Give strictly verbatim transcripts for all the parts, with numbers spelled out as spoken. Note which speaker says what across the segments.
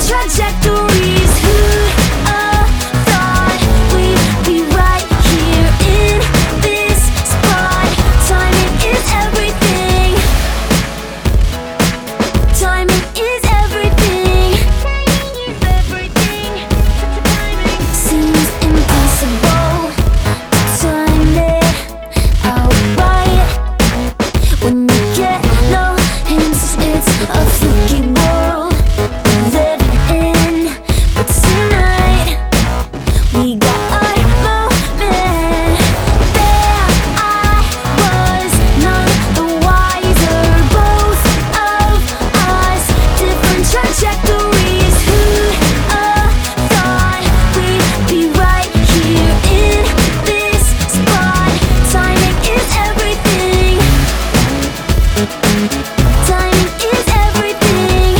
Speaker 1: trajectories. Who'd have thought we'd be right here in this spot? Timing is everything. Timing is everything. Seems impossible to time it out right. When you get no hints, it's a fluky world living in. But tonight we got our moment. There I was, none the wiser. Both of us, different trajectories. Who'd have thought we'd be right here in this spot? Timing is everything. Timing is everything.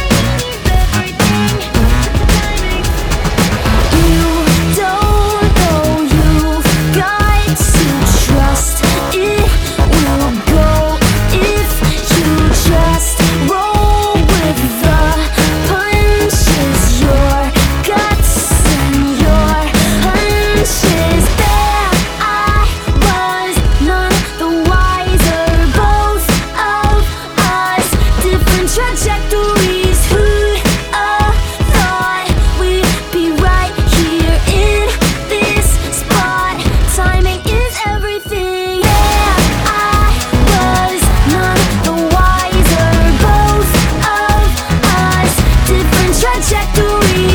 Speaker 1: You don't know, you've got to trust it will go if you just roll with the punches. Your guts and your hunches. There I was, none the wiser. Both of us, different trajectories. Who'd have thought we'd be right here in this spot? Timing is everything. There I was, none the wiser. Both of us, different trajectories.